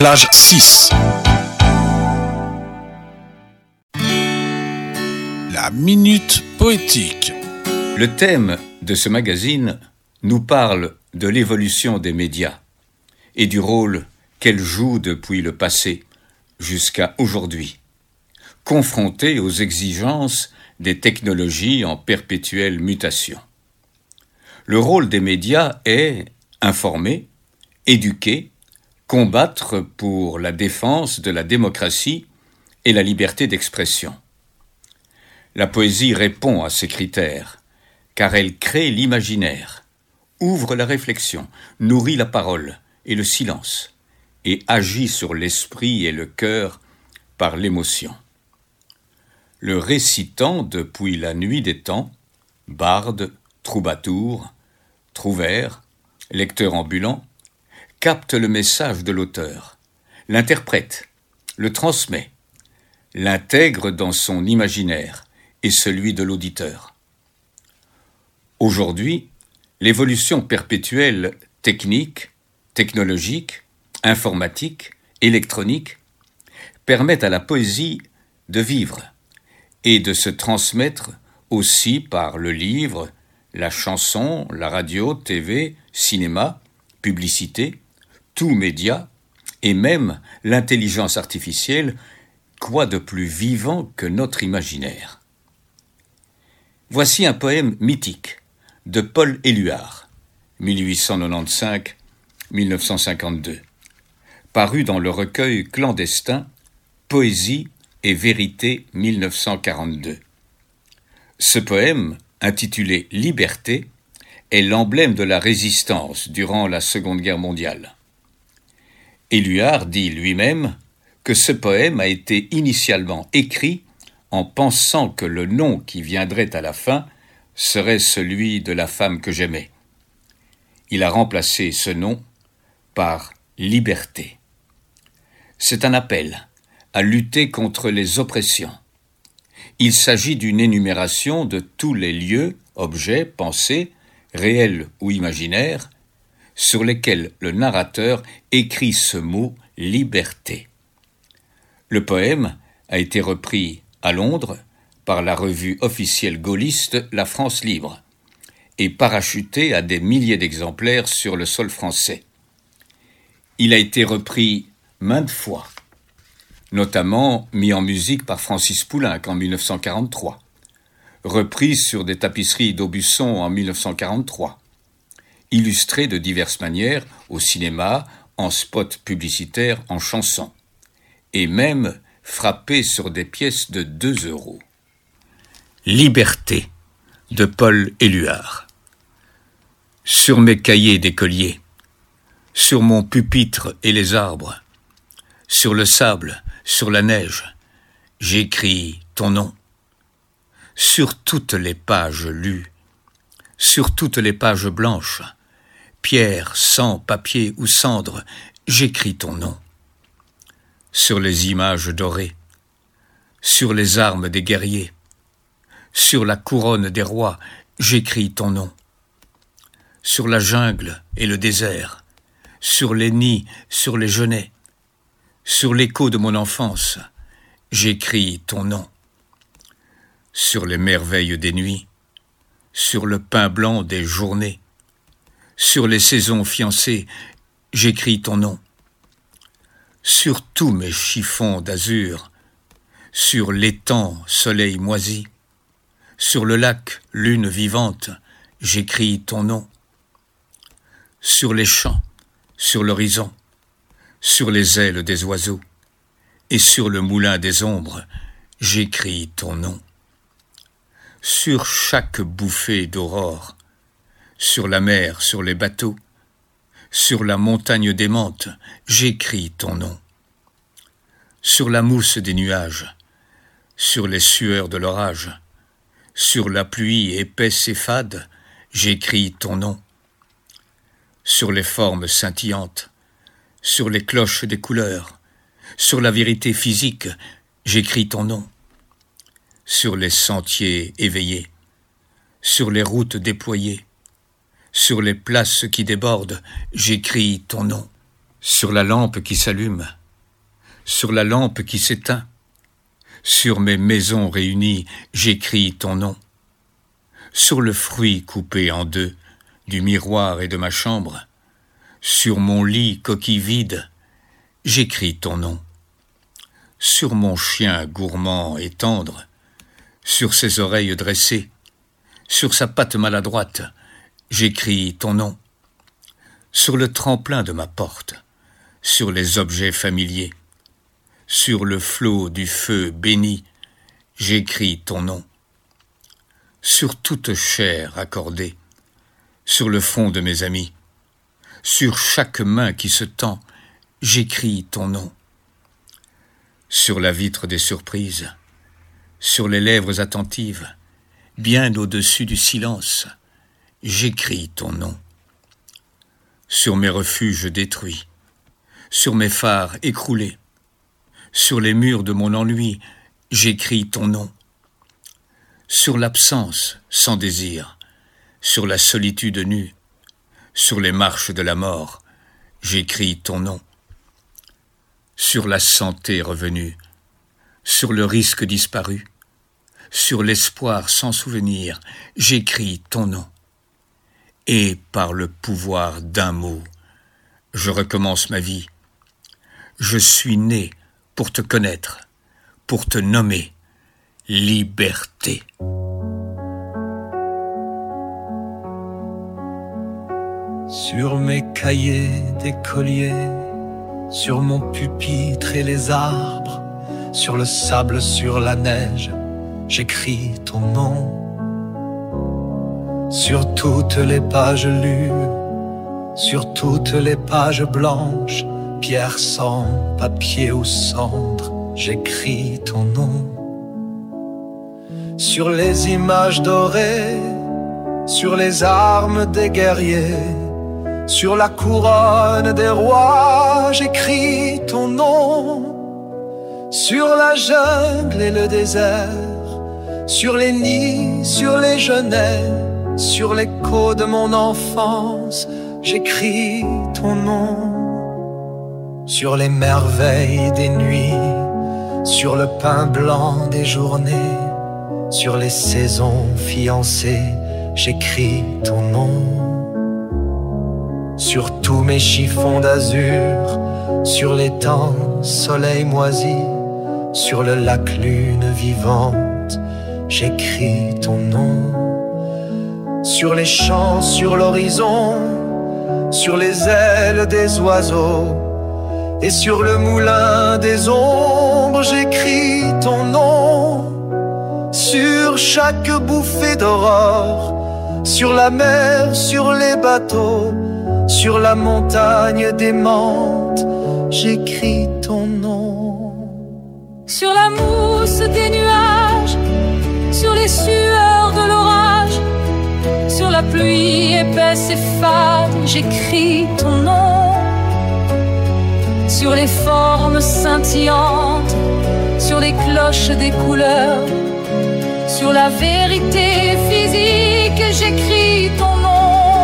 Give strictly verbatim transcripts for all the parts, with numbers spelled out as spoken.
Plage six. La minute poétique. Le thème de ce magazine nous parle de l'évolution des médias et du rôle qu'elles jouent depuis le passé jusqu'à aujourd'hui, confrontés aux exigences des technologies en perpétuelle mutation. Le rôle des médias est informer, éduquer, combattre pour la défense de la démocratie et la liberté d'expression. La poésie répond à ces critères, car elle crée l'imaginaire, ouvre la réflexion, nourrit la parole et le silence, et agit sur l'esprit et le cœur par l'émotion. Le récitant depuis la nuit des temps, barde, troubadour, trouvère, lecteur ambulant, capte le message de l'auteur, l'interprète, le transmet, l'intègre dans son imaginaire et celui de l'auditeur. Aujourd'hui, l'évolution perpétuelle technique, technologique, informatique, électronique permet à la poésie de vivre et de se transmettre aussi par le livre, la chanson, la radio, T V, cinéma, publicité, tout média, et même l'intelligence artificielle, quoi de plus vivant que notre imaginaire. Voici un poème mythique de Paul Éluard, mille huit cent quatre-vingt-quinze à mille neuf cent cinquante-deux, paru dans le recueil clandestin Poésie et vérité mille neuf cent quarante-deux. Ce poème, intitulé Liberté, est l'emblème de la résistance durant la Seconde Guerre mondiale. Éluard dit lui-même que ce poème a été initialement écrit en pensant que le nom qui viendrait à la fin serait celui de la femme que j'aimais. Il a remplacé ce nom par liberté. C'est un appel à lutter contre les oppressions. Il s'agit d'une énumération de tous les lieux, objets, pensées, réels ou imaginaires, sur lesquels le narrateur écrit ce mot « liberté ». Le poème a été repris à Londres par la revue officielle gaulliste La France libre et parachuté à des milliers d'exemplaires sur le sol français. Il a été repris maintes fois, notamment mis en musique par Francis Poulenc en mille neuf cent quarante-trois, repris sur des tapisseries d'Aubusson en mille neuf cent quarante-trois, illustré de diverses manières au cinéma, en spots publicitaires, en chansons, et même frappé sur des pièces de deux euros. Liberté de Paul Éluard. Sur mes cahiers d'écolier, sur mon pupitre et les arbres, sur le sable, sur la neige, j'écris ton nom. Sur toutes les pages lues, sur toutes les pages blanches, pierre, sang, papier ou cendre, j'écris ton nom. Sur les images dorées, sur les armes des guerriers, sur la couronne des rois, j'écris ton nom. Sur la jungle et le désert, sur les nids, sur les genêts, sur l'écho de mon enfance, j'écris ton nom. Sur les merveilles des nuits, sur le pain blanc des journées, sur les saisons fiancées, j'écris ton nom. Sur tous mes chiffons d'azur, sur l'étang soleil moisi, sur le lac lune vivante, j'écris ton nom. Sur les champs, sur l'horizon, sur les ailes des oiseaux, et sur le moulin des ombres, j'écris ton nom. Sur chaque bouffée d'aurore, sur la mer, sur les bateaux, sur la montagne d'aimante, j'écris ton nom. Sur la mousse des nuages, sur les sueurs de l'orage, sur la pluie épaisse et fade, j'écris ton nom. Sur les formes scintillantes, sur les cloches des couleurs, sur la vérité physique, j'écris ton nom. Sur les sentiers éveillés, sur les routes déployées, sur les places qui débordent, j'écris ton nom. sur la lampe qui s'allume, sur la lampe qui s'éteint, sur mes maisons réunies, j'écris ton nom. Sur le fruit coupé en deux, du miroir et de ma chambre, sur mon lit coquille vide, j'écris ton nom. Sur mon chien gourmand et tendre, sur ses oreilles dressées, sur sa patte maladroite, j'écris ton nom. Sur le tremplin de ma porte, sur les objets familiers, sur le flot du feu béni, j'écris ton nom. Sur toute chair accordée, sur le front de mes amis, sur chaque main qui se tend, j'écris ton nom. Sur la vitre des surprises, sur les lèvres attentives, bien au-dessus du silence, j'écris ton nom. Sur mes refuges détruits, sur mes phares écroulés, sur les murs de mon ennui, j'écris ton nom. Sur l'absence sans désir, sur la solitude nue, sur les marches de la mort, j'écris ton nom. Sur la santé revenue, sur le risque disparu, sur l'espoir sans souvenir, j'écris ton nom. Et par le pouvoir d'un mot, je recommence ma vie. Je suis né pour te connaître, pour te nommer liberté. Sur mes cahiers d'écolier, sur mon pupitre et les arbres, sur le sable, sur la neige, j'écris ton nom. Sur toutes les pages lues, sur toutes les pages blanches, pierre sans papier ou cendre, j'écris ton nom. Sur les images dorées, sur les armes des guerriers, sur la couronne des rois, j'écris ton nom. Sur la jungle et le désert, sur les nids, sur les genêts, sur l'écho de mon enfance, j'écris ton nom. Sur les merveilles des nuits, sur le pain blanc des journées, sur les saisons fiancées, j'écris ton nom. Sur tous mes chiffons d'azur, sur l'étang soleil moisi, sur le lac lune vivante, j'écris ton nom. Sur les champs, sur l'horizon, sur les ailes des oiseaux, et sur le moulin des ombres, j'écris ton nom. Sur chaque bouffée d'aurore, sur la mer, sur les bateaux, sur la montagne démente, j'écris ton nom. Sur la mousse des nuages, sur les sueurs de l'orage, sur la pluie épaisse et fade, j'écris ton nom. Sur les formes scintillantes, sur les cloches des couleurs, sur la vérité physique, j'écris ton nom.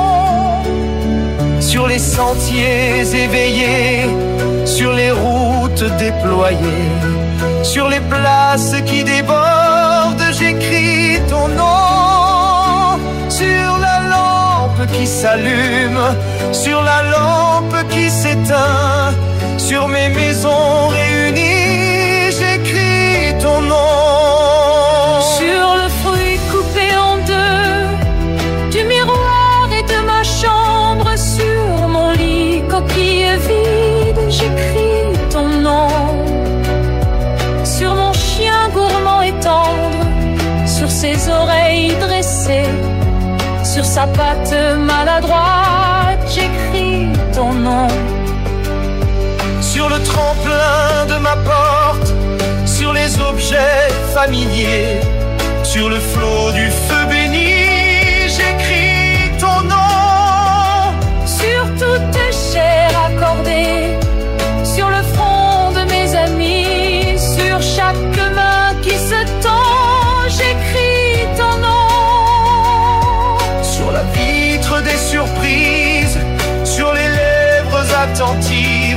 Sur les sentiers éveillés, sur les routes déployées, sur les places qui débordent, j'écris ton nom. Sur la lampe qui s'allume, sur la lampe qui s'éteint, sur mes maisons réunies, j'écris ton nom. Sur le fruit coupé en deux, du miroir et de ma chambre, sur mon lit coquille vide, j'écris ton nom. Sur mon chien gourmand et tendre, sur ses oreilles dressées, sur sa patte maladroite, j'écris ton nom. Sur le tremplin de ma porte, sur les objets familiers, sur le flot du feu béni, j'écris ton nom. Sur toute chair accordée, sur le front de mes amis, sur chaque main qui se tend, j'écris ton nom. Sur la vitre des surprises, sur les lèvres attentives,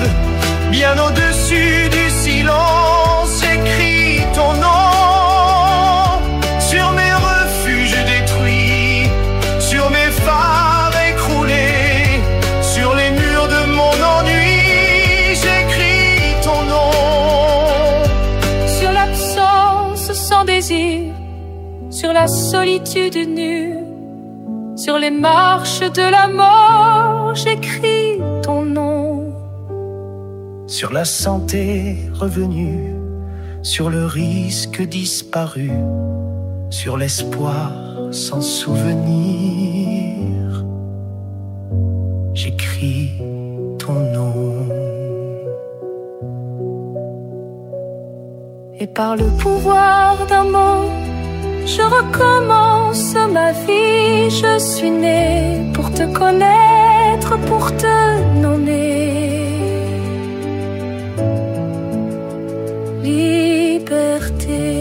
bien au-dessus du silence, j'écris ton nom sur mes refuges détruits, sur mes phares écroulés, sur les murs de mon ennui, j'écris ton nom. Sur l'absence sans désir, sur la solitude nue, sur les marches de la mort, j'écris ton nom. Sur la santé revenue, sur le risque disparu, sur l'espoir sans souvenir, j'écris ton nom. Et par le pouvoir d'un mot, je recommence ma vie. Je suis née pour te connaître, pour te nommer. Liberté.